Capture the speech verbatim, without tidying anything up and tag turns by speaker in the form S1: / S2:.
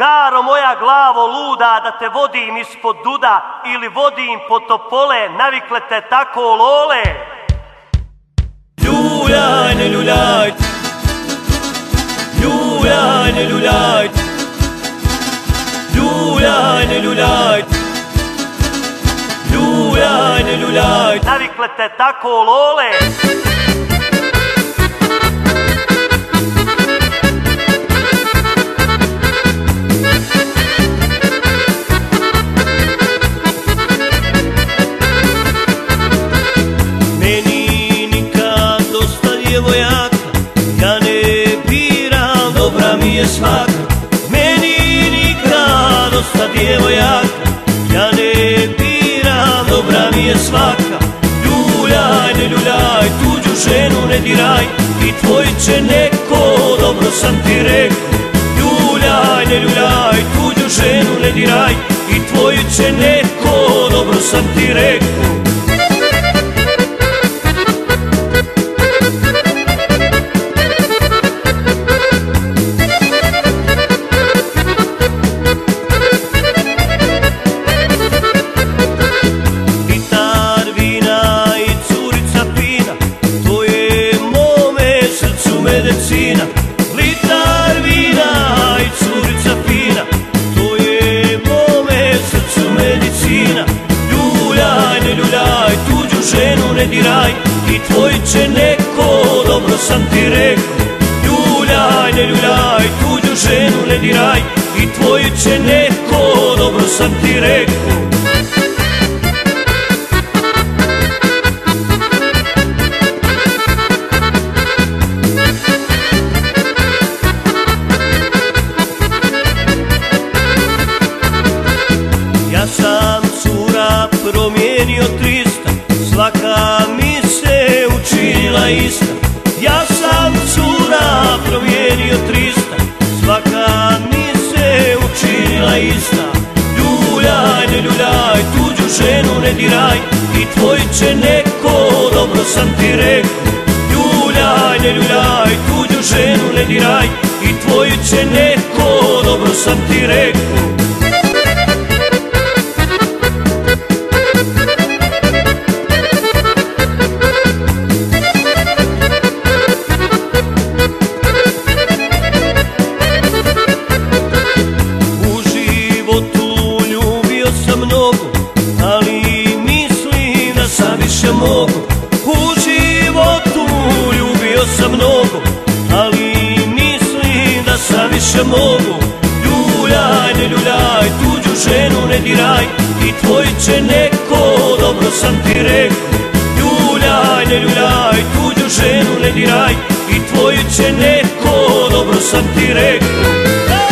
S1: Daro moja glavo luda, da te vodim ispod duda ili vodim po topole, navikle te tako lole.
S2: Ljuljaj, ne ljuljaj, ljuljaj, ne ljuljaj, ljuljaj, ne ljuljaj, ljuljaj, ne ljuljaj,
S1: navikle te tako lole.
S2: Ja ne biram, dobra mi je svaka. Meni nikad dosta djevojaka. Ja ne biram, dobra mi je svaka. Ljuljaj, ne ljuljaj, tuđu ženu ne diraj, i tvoj će neko, dobro sam ti rekao. Ljuljaj, ne ljuljaj, tuđu ženu ne diraj, i tvoj će neko, dobro sam ti rekao. Medicina, litar vina i curica fina, to je mome srcu medicina. Ljuljaj, ne ljuljaj, tuđu ženu ne diraj, i tvoj će neko, dobro sam ti rekao. Ljuljaj, ne ljuljaj, tuđu ženu ne diraj, i tvoj će neko, dobro sam ti rekao. Ja sam cura promijenio trista, svaka mi se učinila ista. Ja sam cura promijenio trista, svaka mi se učinila ista. Ljuljaj, ne ljuljaj, tuđu ženu ne diraj, i tvoj će neko, dobro sam ti rekao. Ljuljaj, ne ljuljaj, tuđu ženu ne diraj, i tvoj će neko, dobro sam ti rekao. Ali mislim da sam više mogu. U životu ljubio sam mnogo, ali mislim da sam više mogu. Ljuljaj, ne ljuljaj, tuđu ženu ne diraj, i tvoj će neko, dobro sam ti rekao. Ljuljaj, ne ljuljaj, tuđu ženu ne diraj, i tvoj će neko, dobro sam ti rekao.